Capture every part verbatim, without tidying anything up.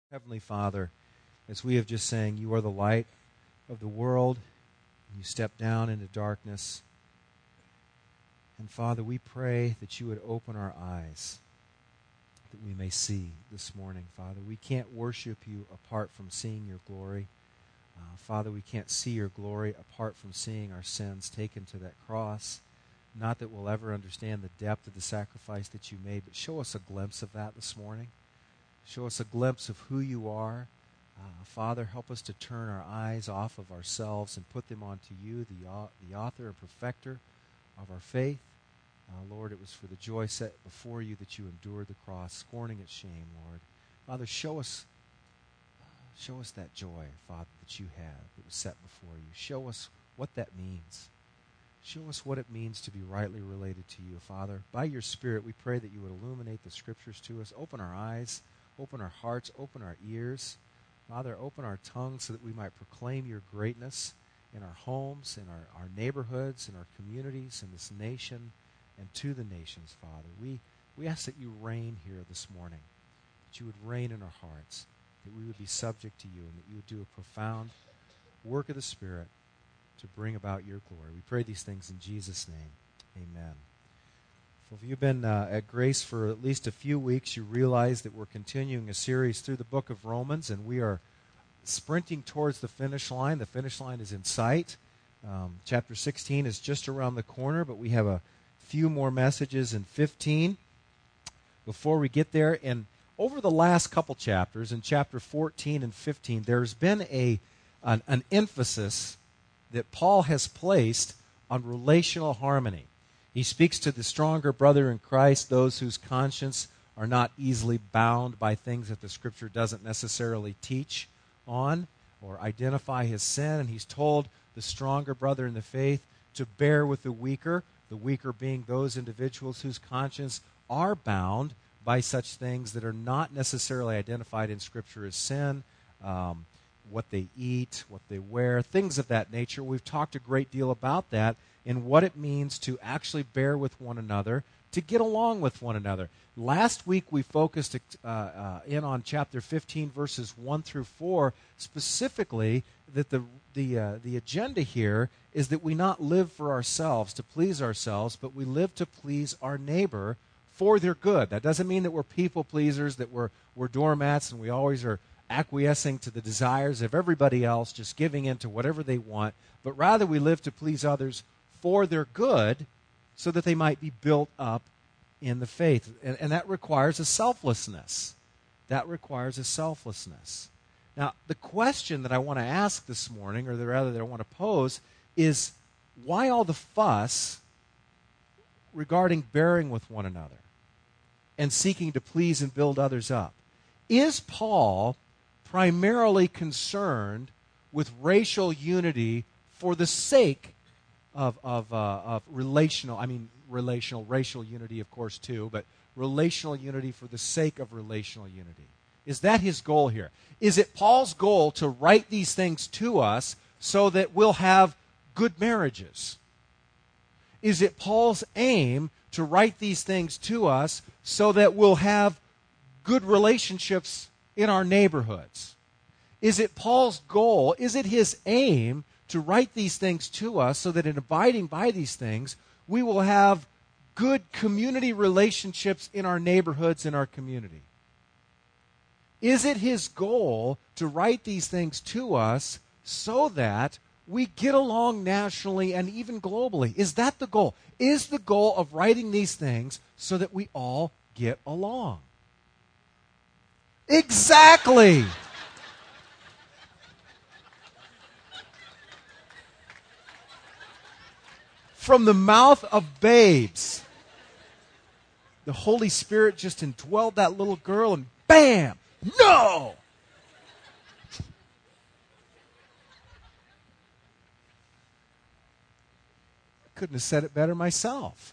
Heavenly Father, as we have just sang, you are the light of the world. You step down into darkness. And Father, we pray that you would open our eyes, that we may see this morning, Father. We can't worship you apart from seeing your glory. Uh, Father, we can't see your glory apart from seeing our sins taken to that cross. Not that we'll ever understand the depth of the sacrifice that you made, but show us a glimpse of that this morning. Show us a glimpse of who you are. Uh, Father, help us to turn our eyes off of ourselves and put them onto you, the, uh, the author and perfecter of our faith. Uh, Lord, it was for the joy set before you that you endured the cross, scorning its shame, Lord. Father, show us, show us that joy, Father, that you had that was set before you. Show us what that means. Show us what it means to be rightly related to you, Father. By your Spirit, we pray that you would illuminate the Scriptures to us, open our eyes, open our hearts, open our ears. Father, open our tongues so that we might proclaim your greatness in our homes, in our, our neighborhoods, in our communities, in this nation, and to the nations, Father. We, we ask that you reign here this morning, that you would reign in our hearts, that we would be subject to you, and that you would do a profound work of the Spirit to bring about your glory. We pray these things in Jesus' name. Amen. Well, if you've been uh, at Grace for at least a few weeks, you realize that we're continuing a series through the book of Romans, and we are sprinting towards the finish line. The finish line is in sight. Um, chapter sixteen is just around the corner, but we have a few more messages in fifteen before we get there. And over the last couple chapters, in chapter fourteen and fifteen, there's been a an, an emphasis that Paul has placed on relational harmony. He speaks to the stronger brother in Christ, those whose conscience are not easily bound by things that the Scripture doesn't necessarily teach on or identify his sin. And he's told the stronger brother in the faith to bear with the weaker, the weaker being those individuals whose conscience are bound by such things that are not necessarily identified in Scripture as sin, um, what they eat, what they wear, things of that nature. We've talked a great deal about that and what it means to actually bear with one another, to get along with one another. Last week we focused uh, uh, in on chapter fifteen, verses one through four, specifically that the the uh, the agenda here is that we not live for ourselves, to please ourselves, but we live to please our neighbor for their good. That doesn't mean that we're people pleasers, that we're we're doormats, and we always are acquiescing to the desires of everybody else, just giving in to whatever they want, but rather we live to please others for their good so that they might be built up in the faith. And, and that requires a selflessness. That requires a selflessness. Now, the question that I want to ask this morning, or rather that I want to pose, is why all the fuss regarding bearing with one another and seeking to please and build others up? Is Paul primarily concerned with racial unity for the sake of of, uh, of relational, I mean relational, racial unity of course too, but relational unity for the sake of relational unity? Is that his goal here? Is it Paul's goal to write these things to us so that we'll have good marriages? Is it Paul's aim to write these things to us so that we'll have good relationships in our neighborhoods? Is it Paul's goal, is it his aim to write these things to us so that in abiding by these things, we will have good community relationships in our neighborhoods, in our community? Is it his goal to write these things to us so that we get along nationally and even globally? Is that the goal? Is the goal of writing these things so that we all get along? Exactly. From the mouth of babes, the Holy Spirit just indwelled that little girl, and bam! No! I couldn't have said it better myself.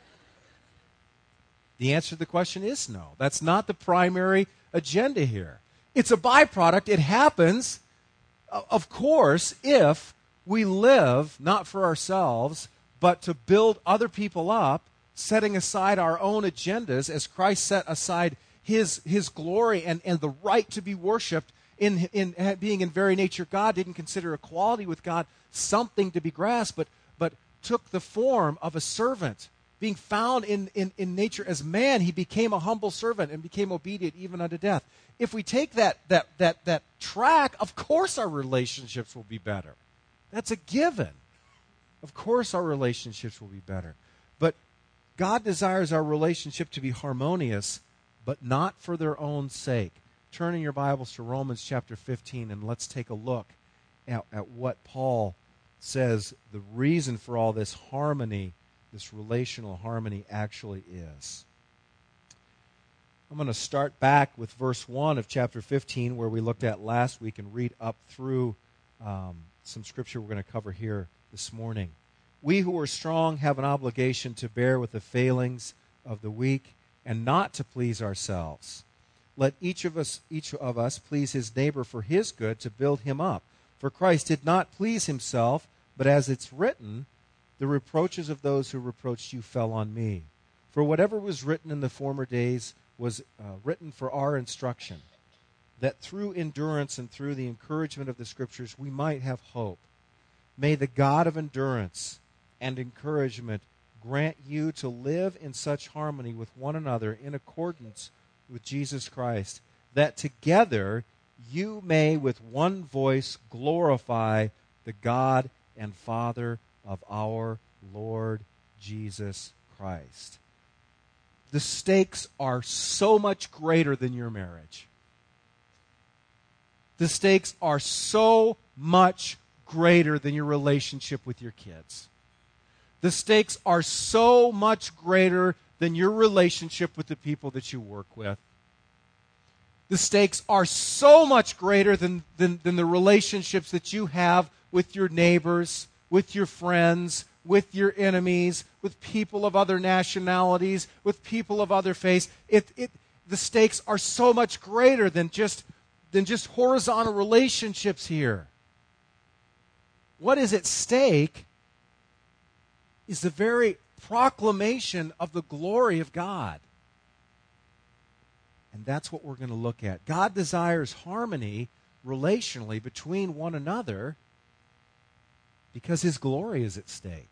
The answer to the question is no. That's not the primary agenda here. It's a byproduct. It happens, of course, if we live not for ourselves, but to build other people up, setting aside our own agendas as Christ set aside his, his glory and, and the right to be worshipped in, in being in very nature God, didn't consider equality with God something to be grasped, but, but took the form of a servant. Being found in, in, in nature as man, he became a humble servant and became obedient even unto death. If we take that, that, that, that track, of course our relationships will be better. That's a given. Of course our relationships will be better. But God desires our relationship to be harmonious, but not for their own sake. Turn in your Bibles to Romans chapter fifteen, and let's take a look at, at what Paul says the reason for all this harmony, this relational harmony, actually is. I'm going to start back with verse one of chapter fifteen, where we looked at last week, and read up through um, some scripture we're going to cover here this morning. We who are strong have an obligation to bear with the failings of the weak and not to please ourselves. Let each of us, each of us please his neighbor for his good, to build him up. For Christ did not please himself, but as it's written, the reproaches of those who reproached you fell on me. For whatever was written in the former days was uh, written for our instruction, that through endurance and through the encouragement of the Scriptures we might have hope. May the God of endurance and encouragement grant you to live in such harmony with one another in accordance with Jesus Christ, that together you may with one voice glorify the God and Father of our Lord Jesus Christ. The stakes are so much greater than your marriage. The stakes are so much greater than your relationship with your kids. The stakes are so much greater than your relationship with the people that you work with. The stakes are so much greater than, than, than the relationships that you have with your neighbors, with your friends, with your enemies, with people of other nationalities, with people of other faiths. It, it, the stakes are so much greater than just, than just horizontal relationships here. What is at stake is the very proclamation of the glory of God. And that's what we're going to look at. God desires harmony relationally between one another because his glory is at stake.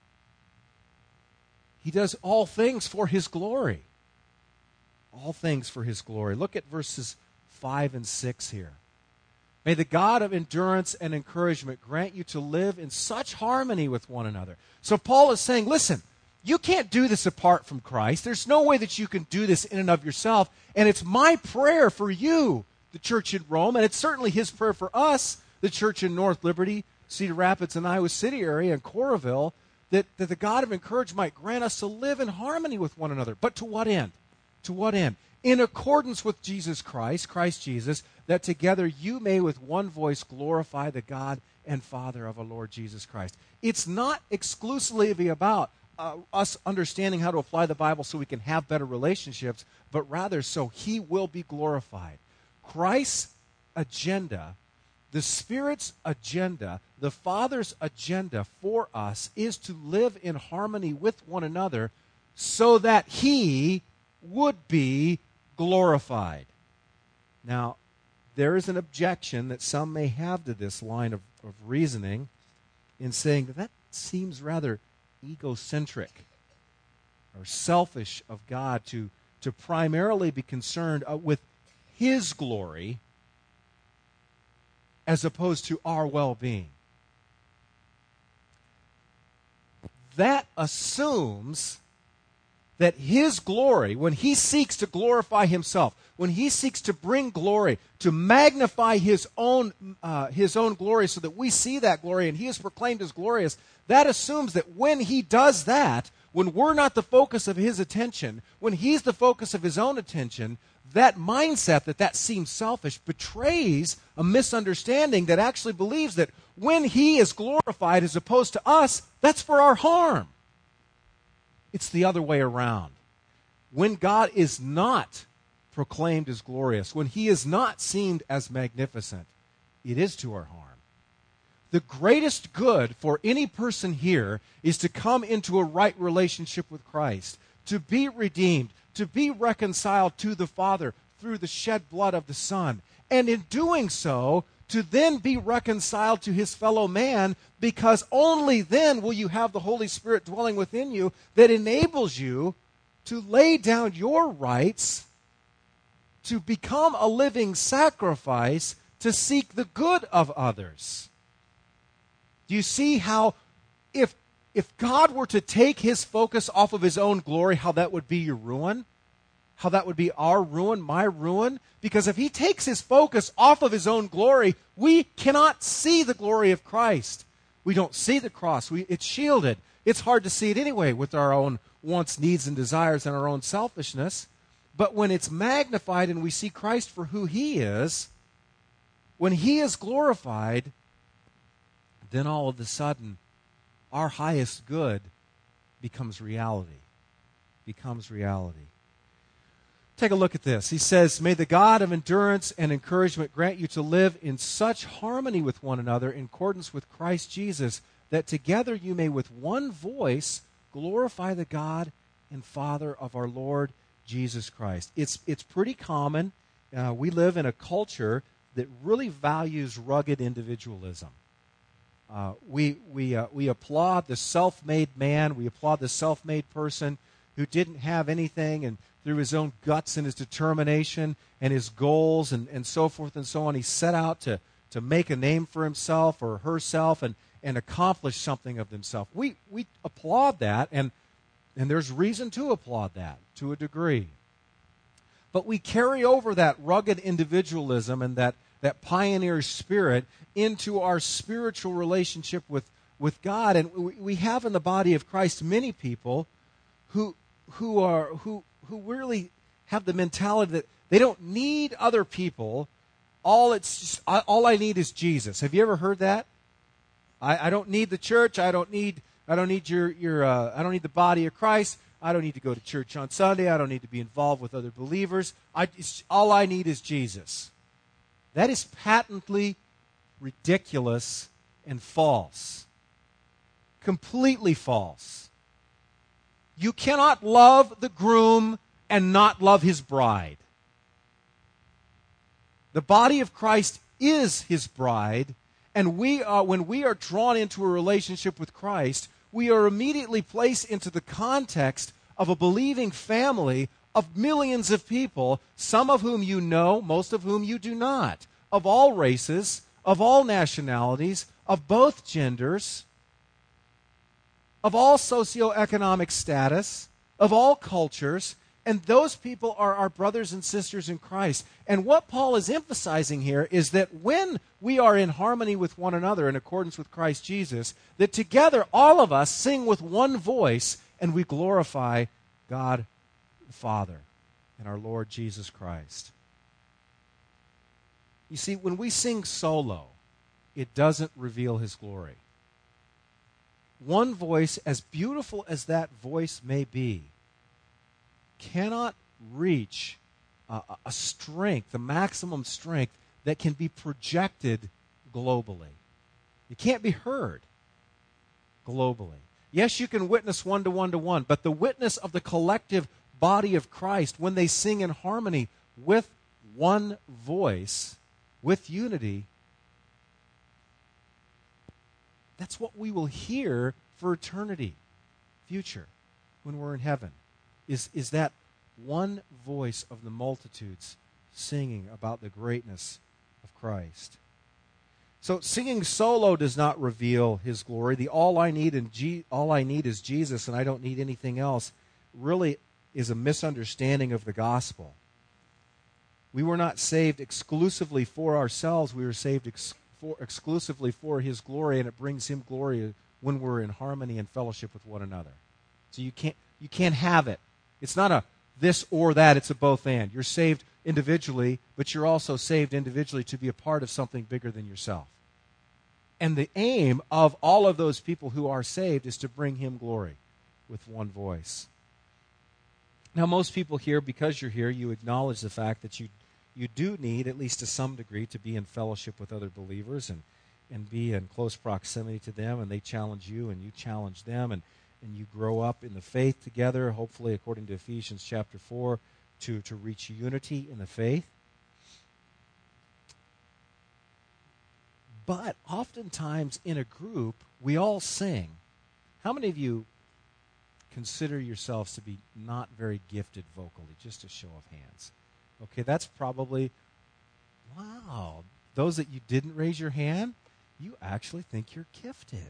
He does all things for his glory. All things for his glory. Look at verses five and six here. May the God of endurance and encouragement grant you to live in such harmony with one another. So Paul is saying, listen, you can't do this apart from Christ. There's no way that you can do this in and of yourself. And it's my prayer for you, the church in Rome, and it's certainly his prayer for us, the church in North Liberty, Cedar Rapids, and Iowa City area, and Coralville, that, that the God of encouragement might grant us to live in harmony with one another. But to what end? To what end? In accordance with Jesus Christ, Christ Jesus, that together you may with one voice glorify the God and Father of our Lord Jesus Christ. It's not exclusively about uh, us understanding how to apply the Bible so we can have better relationships, but rather so he will be glorified. Christ's agenda, the Spirit's agenda, the Father's agenda for us is to live in harmony with one another so that he would be glorified. Now, there is an objection that some may have to this line of, of reasoning in saying that that seems rather egocentric or selfish of God to, to primarily be concerned uh, with his glory as opposed to our well-being. That assumes that his glory, when he seeks to glorify himself, when he seeks to bring glory, to magnify his own, uh, his own glory so that we see that glory and he is proclaimed as glorious, that assumes that when he does that, when we're not the focus of his attention, when he's the focus of his own attention, that mindset that that seems selfish betrays a misunderstanding that actually believes that when he is glorified as opposed to us, that's for our harm. It's the other way around. When God is not proclaimed as glorious, when he is not seen as magnificent, it is to our harm. The greatest good for any person here is to come into a right relationship with Christ, to be redeemed, to be reconciled to the Father through the shed blood of the Son. And in doing so, to then be reconciled to his fellow man, because only then will you have the Holy Spirit dwelling within you that enables you to lay down your rights, to become a living sacrifice, to seek the good of others. Do you see how if, if God were to take his focus off of his own glory, how that would be your ruin? How that would be our ruin, my ruin? Because if he takes his focus off of his own glory, we cannot see the glory of Christ. We don't see the cross. We, it's shielded. It's hard to see it anyway with our own wants, needs, and desires and our own selfishness. But when it's magnified and we see Christ for who he is, when he is glorified, then all of a sudden, our highest good becomes reality. Becomes reality. Take a look at this. He says, "May the God of endurance and encouragement grant you to live in such harmony with one another in accordance with Christ Jesus, that together you may with one voice glorify the God and Father of our Lord Jesus Christ." It's, it's pretty common. Uh, we live in a culture that really values rugged individualism. Uh, we, we, uh, we applaud the self-made man. We applaud the self-made person who didn't have anything, and through his own guts and his determination and his goals and, and so forth and so on, he set out to, to make a name for himself or herself and, and accomplish something of himself. We, we applaud that, and, and there's reason to applaud that to a degree. But we carry over that rugged individualism and that, that pioneer spirit into our spiritual relationship with, with God. And we, we have in the body of Christ many people who, who are... who. who really have the mentality that they don't need other people. All it's just, all I need is Jesus. Have you ever heard that? I, I don't need the church. I don't need I don't need your your uh, I don't need the body of Christ. I don't need to go to church on Sunday. I don't need to be involved with other believers. I all I need is Jesus. That is patently ridiculous and false. Completely false. You cannot love the groom and not love his bride. The body of Christ is his bride, and we are, when we are drawn into a relationship with Christ, we are immediately placed into the context of a believing family of millions of people, some of whom you know, most of whom you do not, of all races, of all nationalities, of both genders, of all socioeconomic status, of all cultures, and those people are our brothers and sisters in Christ. And what Paul is emphasizing here is that when we are in harmony with one another in accordance with Christ Jesus, that together all of us sing with one voice and we glorify God the Father and our Lord Jesus Christ. You see, when we sing solo, it doesn't reveal his glory. One voice, as beautiful as that voice may be, cannot reach a, a strength, the maximum strength that can be projected globally. It can't be heard globally. Yes, you can witness one to one to one, but the witness of the collective body of Christ, when they sing in harmony with one voice, with unity, that's what we will hear for eternity, future, when we're in heaven, is, is that one voice of the multitudes singing about the greatness of Christ. So singing solo does not reveal his glory. The all I need and G, all I need is Jesus and I don't need anything else really is a misunderstanding of the gospel. We were not saved exclusively for ourselves. We were saved ex- for, exclusively for his glory, and it brings him glory when we're in harmony and fellowship with one another. So you can't you can't have it. It's not a this or that, it's a both and. You're saved individually, but you're also saved individually to be a part of something bigger than yourself. And the aim of all of those people who are saved is to bring him glory with one voice. Now, most people here, because you're here, you acknowledge the fact that you you do need, at least to some degree, to be in fellowship with other believers and, and be in close proximity to them, and they challenge you and you challenge them, and, and you grow up in the faith together, hopefully according to Ephesians chapter four, to, to reach unity in the faith. But oftentimes in a group, we all sing. How many of you consider yourselves to be not very gifted vocally? Just a show of hands. Okay, that's probably, wow. Those that you didn't raise your hand, you actually think you're gifted.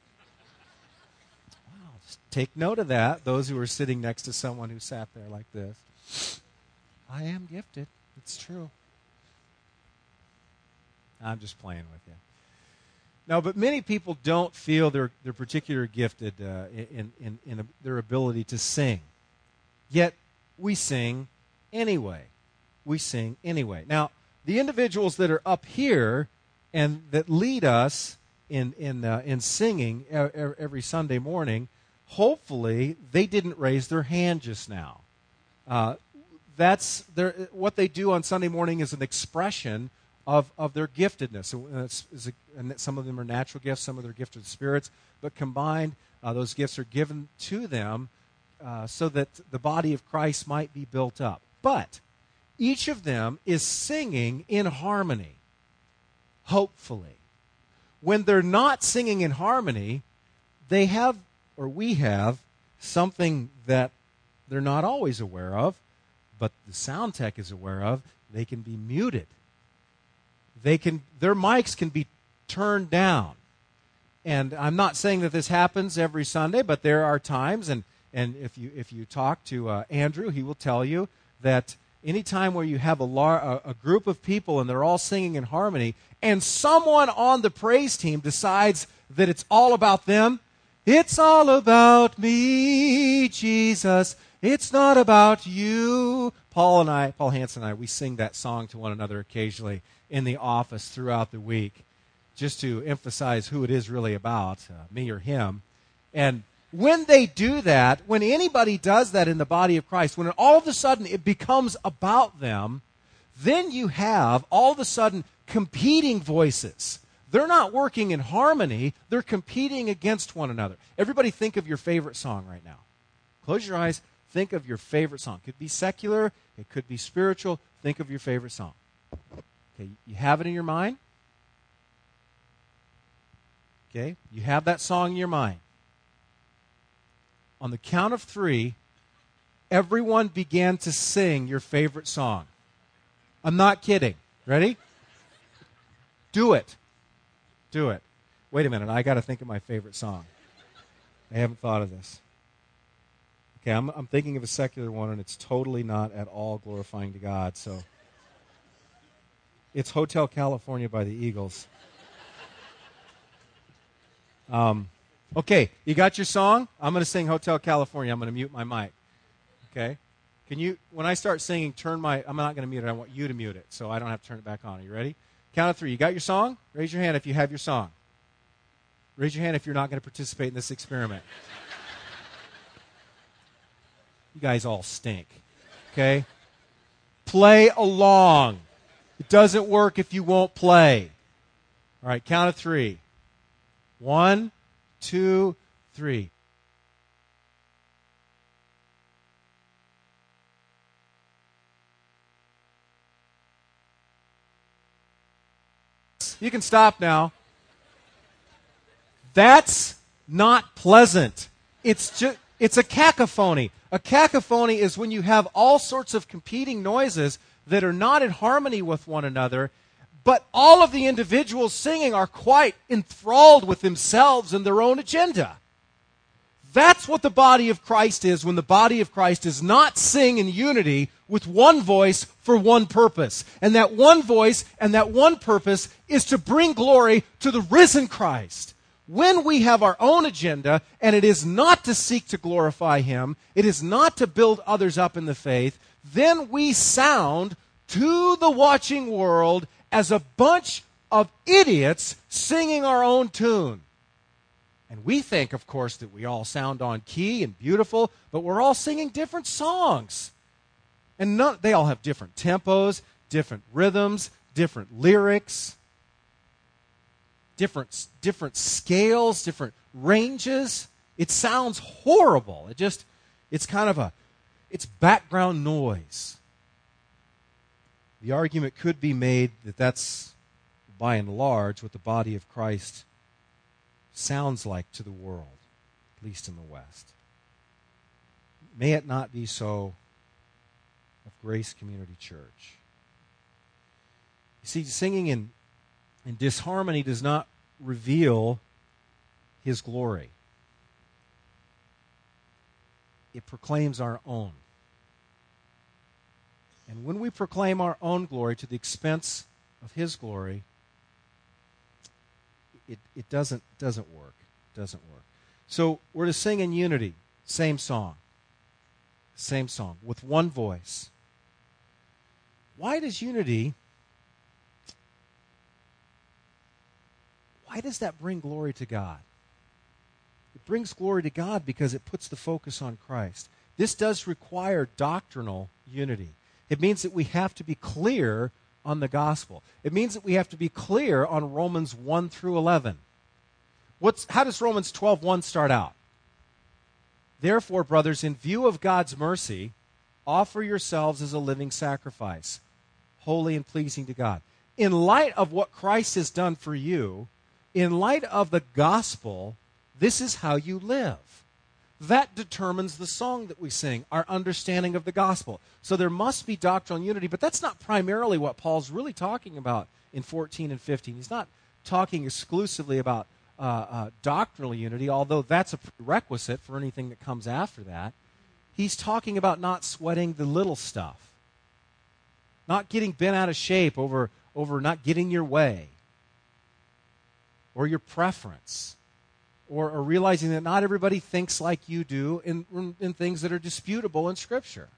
Wow, just take note of that, those who are sitting next to someone who sat there like this. I am gifted. It's true. I'm just playing with you. No, but many people don't feel they're, they're particularly gifted uh, in, in, in a, their ability to sing. Yet, we sing anyway. We sing anyway. Now, the individuals that are up here and that lead us in, in, uh, in singing every Sunday morning, hopefully they didn't raise their hand just now. Uh, that's their, what they do on Sunday morning is an expression Of, of their giftedness. It's, it's a, and some of them are natural gifts, some of them are gifted spirits, but combined, uh, those gifts are given to them uh, so that the body of Christ might be built up. But each of them is singing in harmony, hopefully. When they're not singing in harmony, they have, or we have, something that they're not always aware of, but the sound tech is aware of. They can be muted. They can, their mics can be turned down. And I'm not saying that this happens every Sunday, but there are times, and, and if you if you talk to uh, Andrew, he will tell you that any time where you have a, lar- a, a group of people and they're all singing in harmony, and someone on the praise team decides that it's all about them, it's all about me, Jesus. It's not about you. Paul and I, Paul Hansen and I, we sing that song to one another occasionally in the office throughout the week, just to emphasize who it is really about, uh, me or him. And when they do that, when anybody does that in the body of Christ, when all of a sudden it becomes about them, then you have all of a sudden competing voices. They're not working in harmony. They're competing against one another. Everybody think of your favorite song right now. Close your eyes. Think of your favorite song. It could be secular. It could be spiritual. Think of your favorite song. Okay, you have it in your mind? Okay, you have that song in your mind. On the count of three, everyone began to sing your favorite song. I'm not kidding. Ready? Do it. Do it. Wait a minute, I got to think of my favorite song. I haven't thought of this. Okay, I'm, I'm thinking of a secular one, and it's totally not at all glorifying to God, so... It's Hotel California by the Eagles. Um, okay, you got your song? I'm going to sing Hotel California. I'm going to mute my mic. Okay? Can you, when I start singing, turn my, I'm not going to mute it. I want you to mute it, so I don't have to turn it back on. Are you ready? Count of three. You got your song? Raise your hand if you have your song. Raise your hand if you're not going to participate in this experiment. You guys all stink. Okay? Play along. It doesn't work if you won't play. All right, count of three. One, two, three. You can stop now. That's not pleasant. It's just, it's a cacophony. A cacophony is when you have all sorts of competing noises that are not in harmony with one another, but all of the individuals singing are quite enthralled with themselves and their own agenda. That's what the body of Christ is when the body of Christ does not sing in unity with one voice for one purpose. And that one voice and that one purpose is to bring glory to the risen Christ. When we have our own agenda, and it is not to seek to glorify Him, it is not to build others up in the faith, then we sound to the watching world as a bunch of idiots singing our own tune. And we think, of course, that we all sound on key and beautiful, but we're all singing different songs. And none, they all have different tempos, different rhythms, different lyrics, different, different scales, different ranges. It sounds horrible. It just, it's kind of a, it's background noise. The argument could be made that that's, by and large, what the body of Christ sounds like to the world, at least in the West. May it not be so of Grace Community Church. You see, singing in, in disharmony does not reveal His glory. It proclaims our own. And when we proclaim our own glory to the expense of His glory, it, it doesn't, doesn't work. It doesn't work. So we're to sing in unity, same song. Same song, with one voice. Why does unity, why does that bring glory to God? It brings glory to God because it puts the focus on Christ. This does require doctrinal unity. It means that we have to be clear on the gospel. It means that we have to be clear on Romans one through eleven. What's, how does Romans twelve one start out? Therefore, brothers, in view of God's mercy, offer yourselves as a living sacrifice, holy and pleasing to God. In light of what Christ has done for you, in light of the gospel, this is how you live. That determines the song that we sing, our understanding of the gospel. So there must be doctrinal unity, but that's not primarily what Paul's really talking about in fourteen and fifteen. He's not talking exclusively about uh, uh, doctrinal unity, although that's a prerequisite for anything that comes after that. He's talking about not sweating the little stuff, not getting bent out of shape over, over not getting your way or your preference. Or, or realizing that not everybody thinks like you do in, in things that are disputable in Scripture.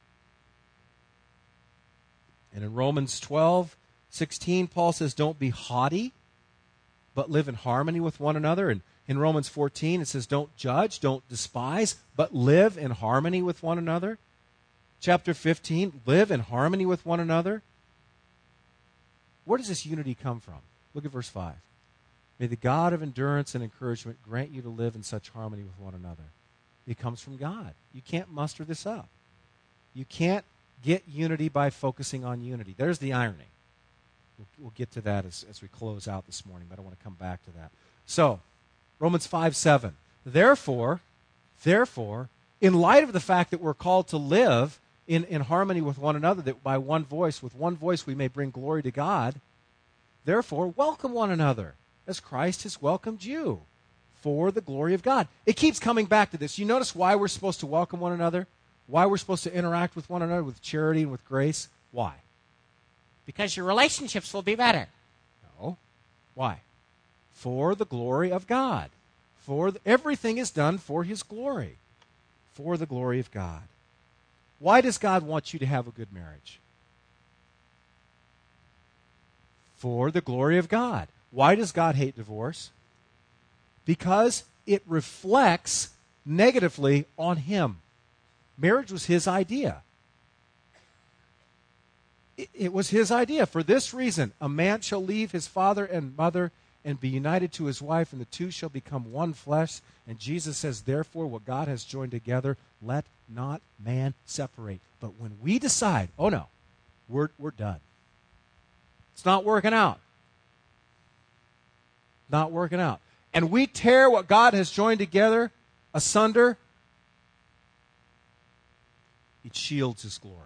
And in Romans twelve sixteen, Paul says, don't be haughty, but live in harmony with one another. And in Romans fourteen, it says, don't judge, don't despise, but live in harmony with one another. Chapter fifteen, live in harmony with one another. Where does this unity come from? Look at verse five. May the God of endurance and encouragement grant you to live in such harmony with one another. It comes from God. You can't muster this up. You can't get unity by focusing on unity. There's the irony. We'll, we'll get to that as, as we close out this morning, but I want to come back to that. So, Romans five seven. Therefore, therefore, in light of the fact that we're called to live in, in harmony with one another, that by one voice, with one voice we may bring glory to God, therefore, welcome one another, as Christ has welcomed you for the glory of God. It keeps coming back to this. You notice why we're supposed to welcome one another? Why we're supposed to interact with one another with charity and with grace? Why? Because your relationships will be better. No. Why? For the glory of God. For the, everything is done for His glory. For the glory of God. Why does God want you to have a good marriage? For the glory of God. Why does God hate divorce? Because it reflects negatively on Him. Marriage was His idea. It, it was His idea. For this reason, a man shall leave his father and mother and be united to his wife, and the two shall become one flesh. And Jesus says, therefore, what God has joined together, let not man separate. But when we decide, oh no, we're, we're done. It's not working out. Not working out. And we tear what God has joined together asunder, it shields His glory.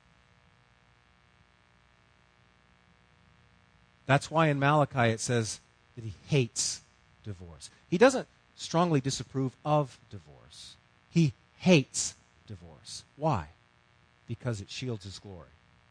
That's why in Malachi it says that He hates divorce. He doesn't strongly disapprove of divorce. He hates divorce. Why? Because it shields His glory.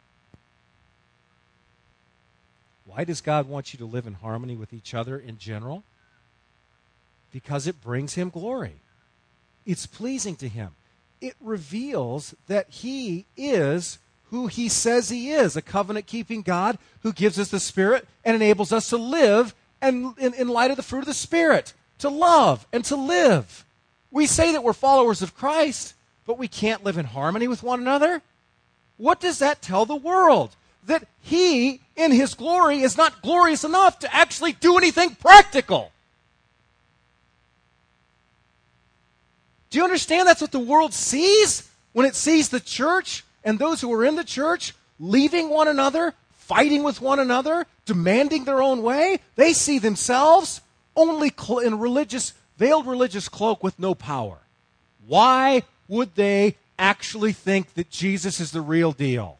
Why does God want you to live in harmony with each other in general? Because it brings Him glory. It's pleasing to Him. It reveals that He is who He says He is, a covenant-keeping God who gives us the Spirit and enables us to live and in, in light of the fruit of the Spirit, to love and to live. We say that we're followers of Christ, but we can't live in harmony with one another. What does that tell the world? That He, in His glory, is not glorious enough to actually do anything practical. Do you understand that's what the world sees when it sees the church and those who are in the church leaving one another, fighting with one another, demanding their own way? They see themselves only cl- in religious, veiled religious cloak with no power. Why would they actually think that Jesus is the real deal?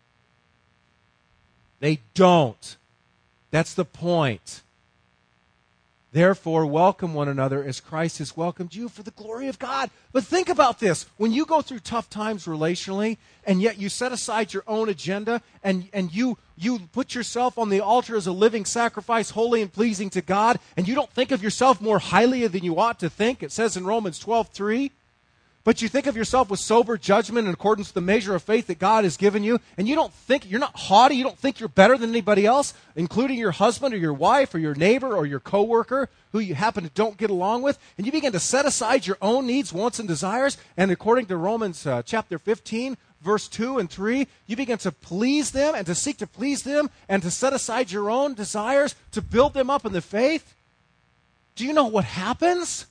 They don't. That's the point. Therefore, welcome one another as Christ has welcomed you for the glory of God. But think about this. When you go through tough times relationally, and yet you set aside your own agenda, and, and you, you put yourself on the altar as a living sacrifice, holy and pleasing to God, and you don't think of yourself more highly than you ought to think, it says in Romans twelve three, but you think of yourself with sober judgment in accordance with the measure of faith that God has given you, and you don't think, you're not haughty, you don't think you're better than anybody else, including your husband or your wife or your neighbor or your coworker who you happen to don't get along with, and you begin to set aside your own needs, wants, and desires, and according to Romans uh, chapter fifteen, verse two and three, you begin to please them and to seek to please them and to set aside your own desires to build them up in the faith. Do you know what happens?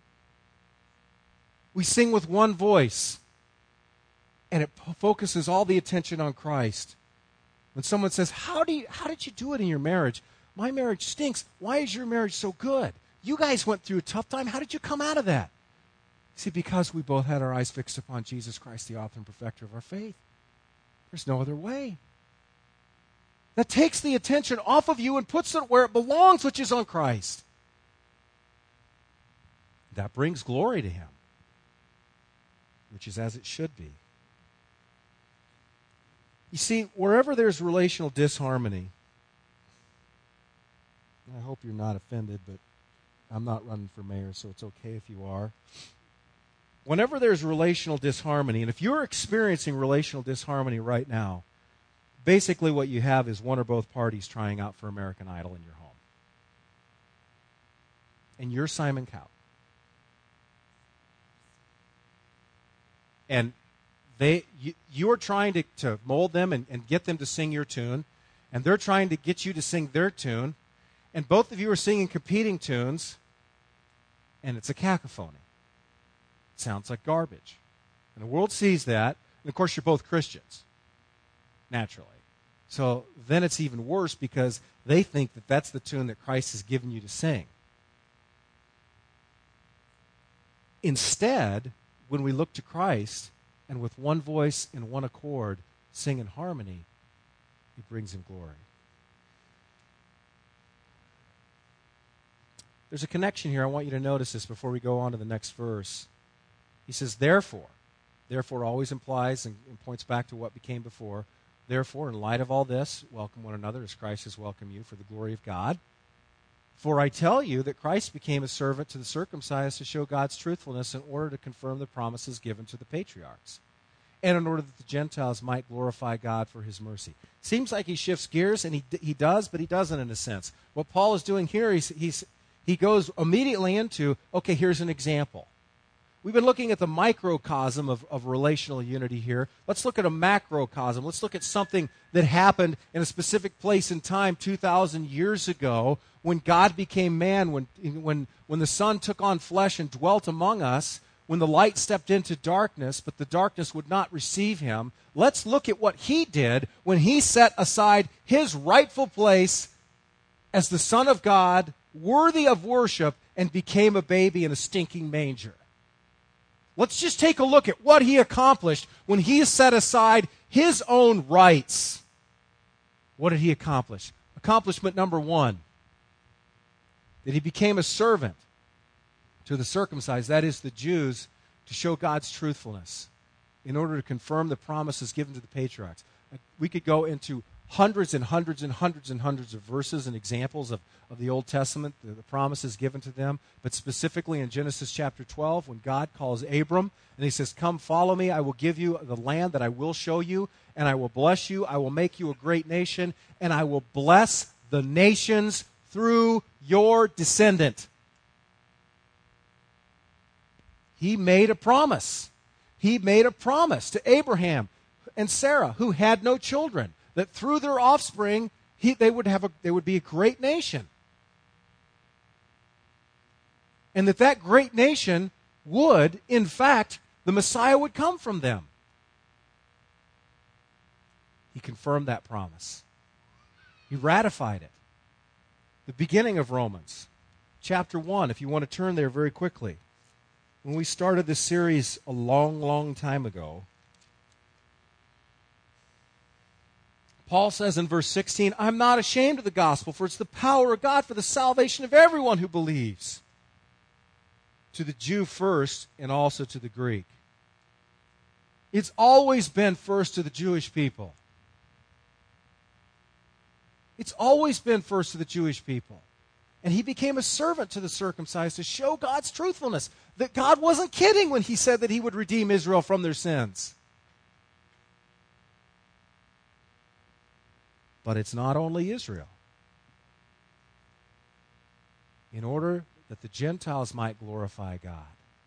We sing with one voice, and it p- focuses all the attention on Christ. When someone says, how do you, how did you do it in your marriage? My marriage stinks. Why is your marriage so good? You guys went through a tough time. How did you come out of that? See, because we both had our eyes fixed upon Jesus Christ, the author and perfecter of our faith. There's no other way. That takes the attention off of you and puts it where it belongs, which is on Christ. That brings glory to Him, which is as it should be. You see, wherever there's relational disharmony, I hope you're not offended, but I'm not running for mayor, so it's okay if you are. Whenever there's relational disharmony, and if you're experiencing relational disharmony right now, basically what you have is one or both parties trying out for American Idol in your home. And you're Simon Cowell. And they, you, you're trying to, to mold them and, and get them to sing your tune, and they're trying to get you to sing their tune, and both of you are singing competing tunes, and it's a cacophony. It sounds like garbage. And the world sees that, and of course you're both Christians, naturally. So then it's even worse because they think that that's the tune that Christ has given you to sing. Instead, when we look to Christ and with one voice and one accord sing in harmony, it brings Him glory. There's a connection here. I want you to notice this before we go on to the next verse. He says, therefore. Therefore always implies and, and points back to what became before. Therefore, in light of all this, welcome one another as Christ has welcomed you for the glory of God. For I tell you that Christ became a servant to the circumcised to show God's truthfulness in order to confirm the promises given to the patriarchs, and in order that the Gentiles might glorify God for His mercy. Seems like he shifts gears, and he he does, but he doesn't in a sense. What Paul is doing here, he's, he's, he goes immediately into, okay, here's an example. We've been looking at the microcosm of, of relational unity here. Let's look at a macrocosm. Let's look at something that happened in a specific place in time two thousand years ago when God became man, when, when, when the Son took on flesh and dwelt among us, when the light stepped into darkness, but the darkness would not receive Him. Let's look at what He did when He set aside His rightful place as the Son of God, worthy of worship, and became a baby in a stinking manger. Let's just take a look at what He accomplished when He set aside His own rights. What did He accomplish? Accomplishment number one, that He became a servant to the circumcised, that is, the Jews, to show God's truthfulness in order to confirm the promises given to the patriarchs. We could go into hundreds and hundreds and hundreds and hundreds of verses and examples of, of the Old Testament, the, the promises given to them, but specifically in Genesis chapter twelve, when God calls Abram, and He says, come follow me, I will give you the land that I will show you, and I will bless you, I will make you a great nation, and I will bless the nations through your descendant. He made a promise. He made a promise to Abraham and Sarah, who had no children, that through their offspring, he, they would have a, they would be a great nation. And that that great nation would, in fact, the Messiah would come from them. He confirmed that promise. He ratified it. The beginning of Romans, chapter one, if you want to turn there very quickly. When we started this series a long, long time ago, Paul says in verse sixteen, I'm not ashamed of the gospel, for it's the power of God for the salvation of everyone who believes. To the Jew first, and also to the Greek. It's always been first to the Jewish people. It's always been first to the Jewish people. And he became a servant to the circumcised to show God's truthfulness. That God wasn't kidding when he said that he would redeem Israel from their sins. But it's not only Israel. In order that the Gentiles might glorify God.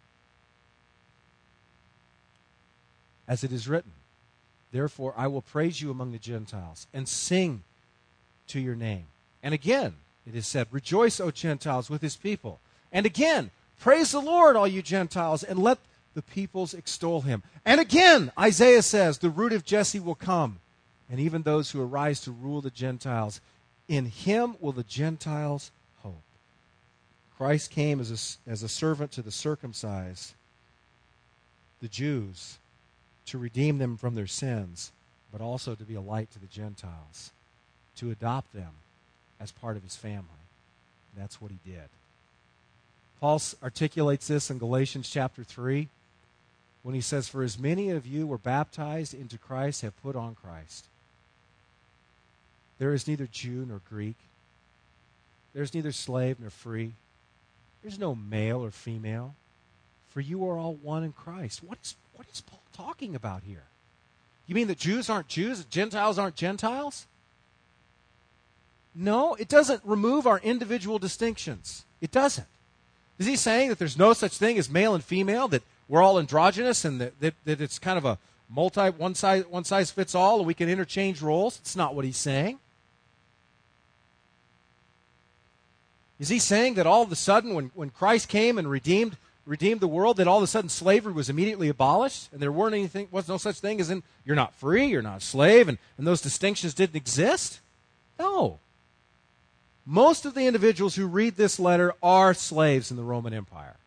As it is written, therefore I will praise you among the Gentiles and sing to your name. And again, it is said, rejoice, O Gentiles, with his people. And again, praise the Lord, all you Gentiles, and let the peoples extol him. And again, Isaiah says, the root of Jesse will come, and even those who arise to rule the Gentiles. In him will the Gentiles hope. Christ came as a, as a servant to the circumcised, the Jews, to redeem them from their sins, but also to be a light to the Gentiles, to adopt them as part of his family. That's what he did. Paul articulates this in Galatians chapter three when he says, for as many of you were baptized into Christ have put on Christ. There is neither Jew nor Greek. There's neither slave nor free. There's no male or female. For you are all one in Christ. What is, what is Paul talking about here? You mean that Jews aren't Jews and Gentiles aren't Gentiles? No, it doesn't remove our individual distinctions. It doesn't. Is he saying that there's no such thing as male and female, that we're all androgynous and that, that, that it's kind of a multi, one size, one size fits all and we can interchange roles? It's not what he's saying. Is he saying that all of a sudden when, when Christ came and redeemed redeemed the world, that all of a sudden slavery was immediately abolished and there weren't anything, was no such thing as in you're not free, you're not a slave, and, and those distinctions didn't exist? No. Most of the individuals who read this letter are slaves in the Roman Empire.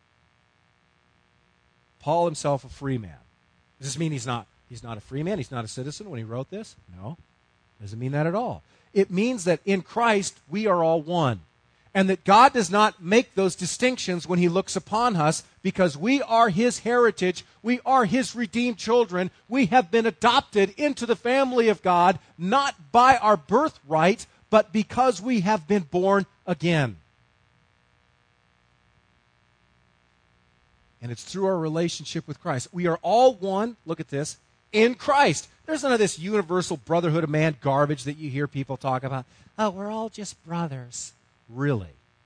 Paul himself a free man. Does this mean he's not, he's not a free man? He's not a citizen when he wrote this? No. Doesn't mean that at all. It means that in Christ we are all one. And that God does not make those distinctions when he looks upon us, because we are his heritage. We are his redeemed children. We have been adopted into the family of God, not by our birthright, but because we have been born again. And it's through our relationship with Christ. We are all one, look at this, in Christ. There's none of this universal brotherhood of man garbage that you hear people talk about. Oh, we're all just brothers. Really.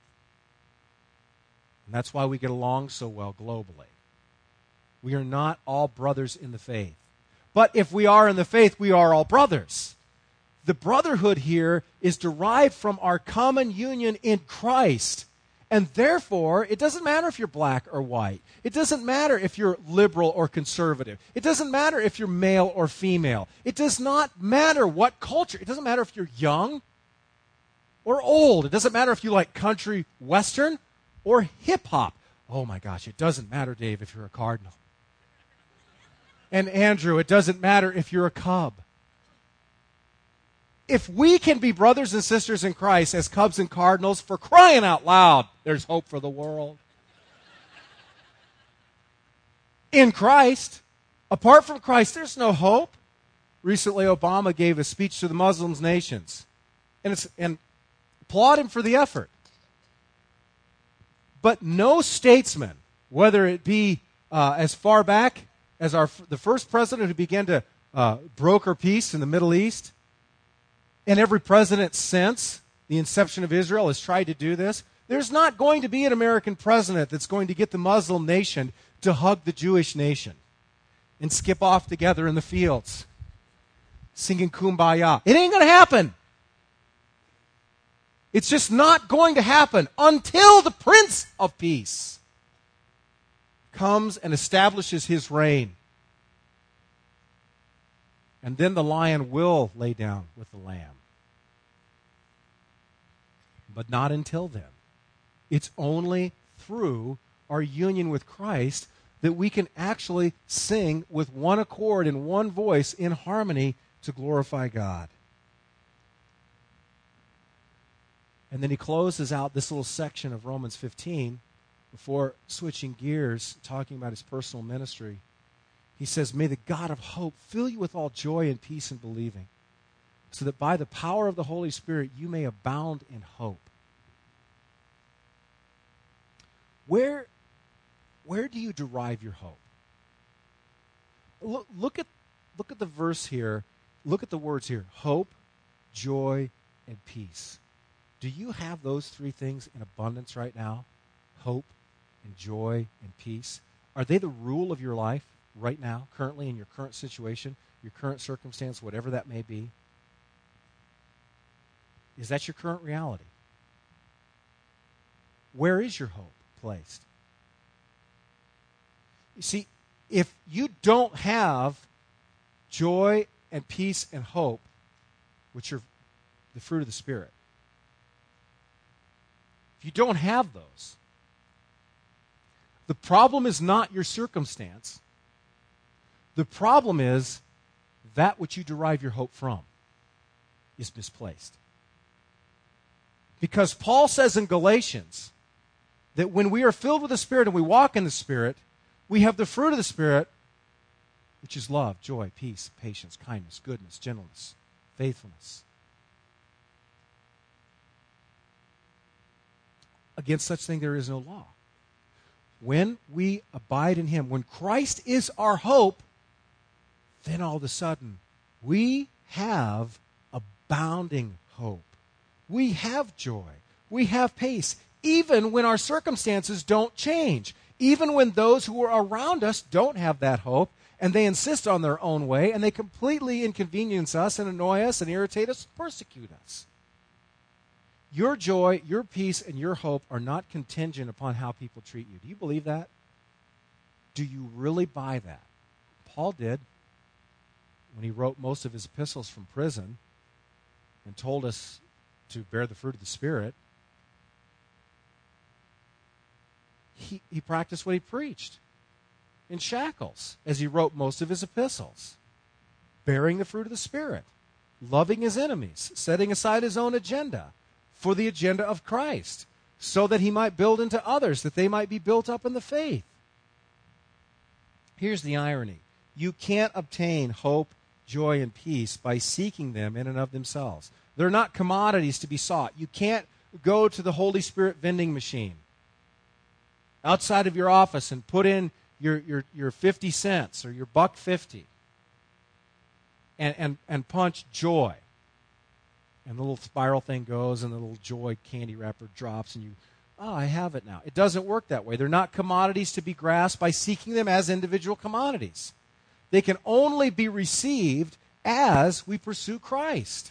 And that's why we get along so well globally. We are not all brothers in the faith. But if we are in the faith, we are all brothers. The brotherhood here is derived from our common union in Christ. And therefore, it doesn't matter if you're black or white. It doesn't matter if you're liberal or conservative. It doesn't matter if you're male or female. It does not matter what culture. It doesn't matter if you're young or old. It doesn't matter if you like country western or hip-hop. Oh my gosh, it doesn't matter, Dave, if you're a Cardinal. And Andrew, it doesn't matter if you're a Cub. If we can be brothers and sisters in Christ as Cubs and Cardinals, for crying out loud, there's hope for the world. In Christ, apart from Christ, there's no hope. Recently, Obama gave a speech to the Muslim nations. And it's and applaud him for the effort. But no statesman, whether it be uh, as far back as our the first president who began to uh, broker peace in the Middle East, and every president since the inception of Israel has tried to do this, there's not going to be an American president that's going to get the Muslim nation to hug the Jewish nation and skip off together in the fields, singing Kumbaya. It ain't going to happen. It's just not going to happen until the Prince of Peace comes and establishes his reign. And then the lion will lay down with the lamb. But not until then. It's only through our union with Christ that we can actually sing with one accord and one voice in harmony to glorify God. And then he closes out this little section of Romans fifteen before switching gears, talking about his personal ministry. He says, "May the God of hope fill you with all joy and peace in believing, so that by the power of the Holy Spirit you may abound in hope." Where, where do you derive your hope? Look, look at, look at the verse here. Look at the words here. Hope, joy, and peace. Do you have those three things in abundance right now? Hope and joy and peace. Are they the rule of your life right now, currently in your current situation, your current circumstance, whatever that may be? Is that your current reality? Where is your hope placed? You see, if you don't have joy and peace and hope, which are the fruit of the Spirit, if you don't have those, the problem is not your circumstance. The problem is that which you derive your hope from is misplaced. Because Paul says in Galatians that when we are filled with the Spirit and we walk in the Spirit, we have the fruit of the Spirit, which is love, joy, peace, patience, kindness, goodness, gentleness, faithfulness. Against such thing there is no law. When we abide in Him, when Christ is our hope, then all of a sudden we have abounding hope. We have joy. We have peace, even when our circumstances don't change. Even when those who are around us don't have that hope, and they insist on their own way, and they completely inconvenience us and annoy us and irritate us, persecute us. Your joy, your peace, and your hope are not contingent upon how people treat you. Do you believe that? Do you really buy that? Paul did when he wrote most of his epistles from prison and told us to bear the fruit of the Spirit. He, he practiced what he preached in shackles as he wrote most of his epistles. Bearing the fruit of the Spirit, loving his enemies, setting aside his own agenda for the agenda of Christ, so that he might build into others, that they might be built up in the faith. Here's the irony. You can't obtain hope, joy, and peace by seeking them in and of themselves. They're not commodities to be sought. You can't go to the Holy Spirit vending machine outside of your office and put in your, your, your fifty cents or your buck fifty and, and, and punch joy. And the little spiral thing goes and the little joy candy wrapper drops and you, oh, I have it now. It doesn't work that way. They're not commodities to be grasped by seeking them as individual commodities. They can only be received as we pursue Christ.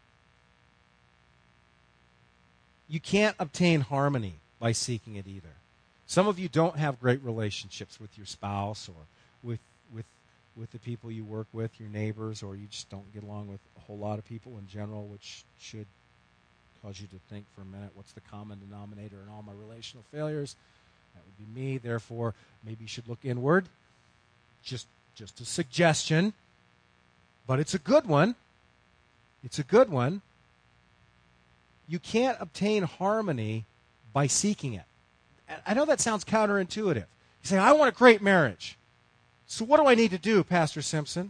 You can't obtain harmony by seeking it either. Some of you don't have great relationships with your spouse or with with with the people you work with, your neighbors, or you just don't get along with a whole lot of people in general, which should cause you to think for a minute, what's the common denominator in all my relational failures? That would be me. Therefore, maybe you should look inward. Just, just a suggestion, but it's a good one. It's a good one. You can't obtain harmony by seeking it. I know that sounds counterintuitive. You say, I want a great marriage. So what do I need to do, Pastor Simpson?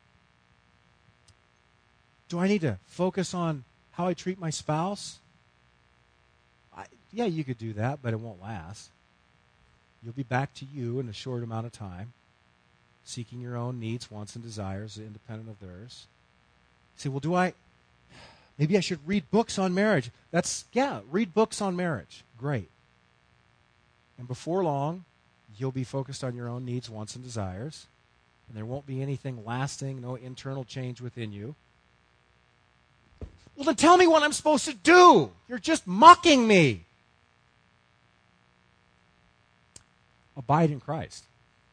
Do I need to focus on how I treat my spouse? I, yeah, you could do that, but it won't last. You'll be back to you in a short amount of time, seeking your own needs, wants, and desires independent of theirs. You say, well, do I... Maybe I should read books on marriage. That's, yeah, read books on marriage. Great. And before long, you'll be focused on your own needs, wants, and desires. And there won't be anything lasting, no internal change within you. Well, then tell me what I'm supposed to do. You're just mocking me. Abide in Christ.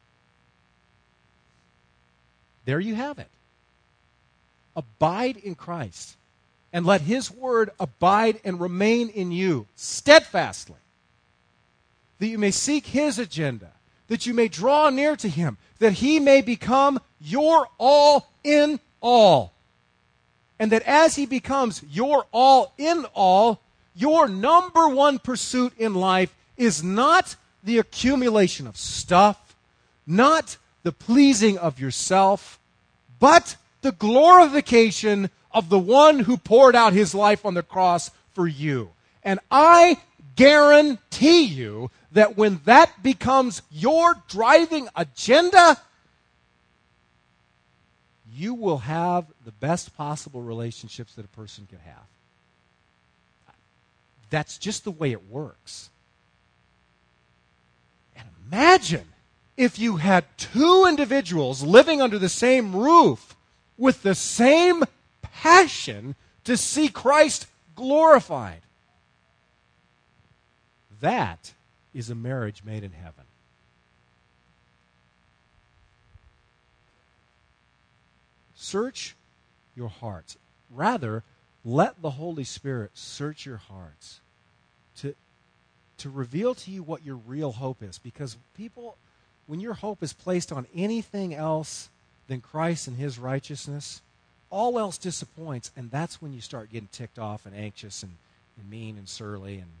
There you have it. Abide in Christ, and let his word abide and remain in you steadfastly, that you may seek his agenda, that you may draw near to him, that he may become your all in all. And that as he becomes your all in all, your number one pursuit in life is not the accumulation of stuff, not the pleasing of yourself, but the glorification of the one who poured out his life on the cross for you. And I guarantee you that when that becomes your driving agenda, you will have the best possible relationships that a person could have. That's just the way it works. And imagine if you had two individuals living under the same roof with the same passion to see Christ glorified. That is a marriage made in heaven. Search your hearts. Rather, let the Holy Spirit search your hearts to, to reveal to you what your real hope is. Because people, when your hope is placed on anything else than Christ and his righteousness, all else disappoints, and that's when you start getting ticked off and anxious and, and mean and surly. And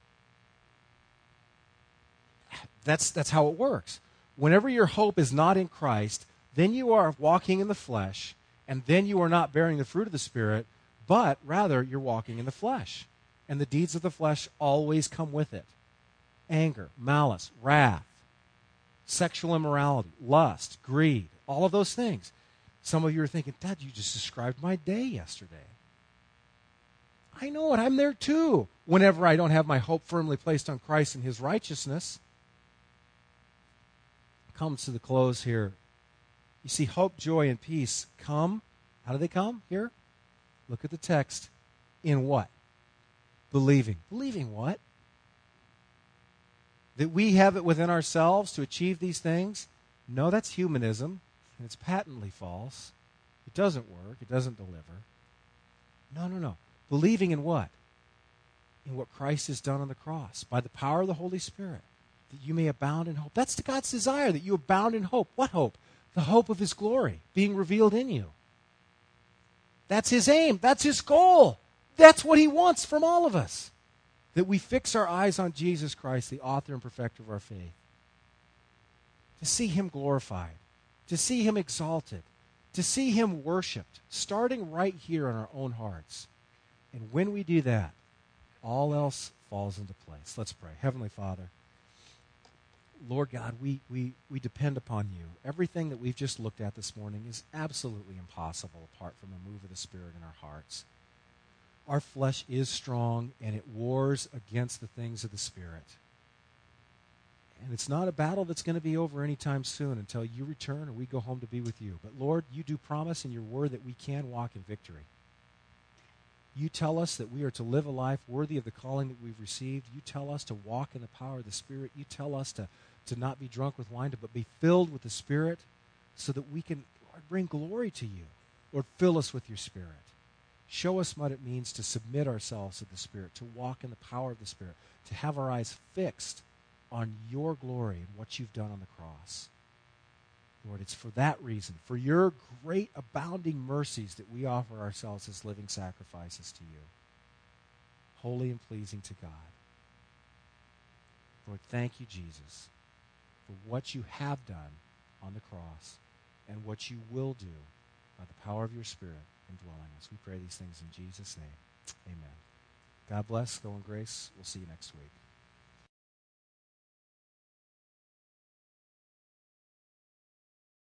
that's, that's how it works. Whenever your hope is not in Christ, then you are walking in the flesh, and then you are not bearing the fruit of the Spirit, but rather you're walking in the flesh. And the deeds of the flesh always come with it. Anger, malice, wrath, sexual immorality, lust, greed, all of those things. Some of you are thinking, Dad, you just described my day yesterday. I know it. I'm there too. Whenever I don't have my hope firmly placed on Christ and his righteousness. Comes to the close here. You see, hope, joy, and peace come. How do they come? Here. Look at the text. In what? Believing. Believing what? That we have it within ourselves to achieve these things? No, that's humanism. And it's patently false. It doesn't work. It doesn't deliver. No, no, no. Believing in what? In what Christ has done on the cross. By the power of the Holy Spirit. That you may abound in hope. That's God's desire, that you abound in hope. What hope? The hope of his glory being revealed in you. That's his aim. That's his goal. That's what he wants from all of us. That we fix our eyes on Jesus Christ, the author and perfecter of our faith. To see him glorified. To see him exalted. To see him worshiped. Starting right here in our own hearts. And when we do that, all else falls into place. Let's pray. Heavenly Father, Lord God, we, we, we depend upon you. Everything that we've just looked at this morning is absolutely impossible apart from a move of the Spirit in our hearts. Our flesh is strong, and it wars against the things of the Spirit. And it's not a battle that's going to be over anytime soon until you return or we go home to be with you. But Lord, you do promise in your word that we can walk in victory. You tell us that we are to live a life worthy of the calling that we've received. You tell us to walk in the power of the Spirit. You tell us to, to not be drunk with wine, but be filled with the Spirit so that we can, Lord, bring glory to you. Lord, fill us with your Spirit. Show us what it means to submit ourselves to the Spirit, to walk in the power of the Spirit, to have our eyes fixed on your glory and what you've done on the cross. Lord, it's for that reason, for your great abounding mercies, that we offer ourselves as living sacrifices to you, holy and pleasing to God. Lord, thank you, Jesus, for what you have done on the cross and what you will do by the power of your Spirit indwelling us. We pray these things in Jesus' name. Amen. God bless. Go in grace. We'll see you next week.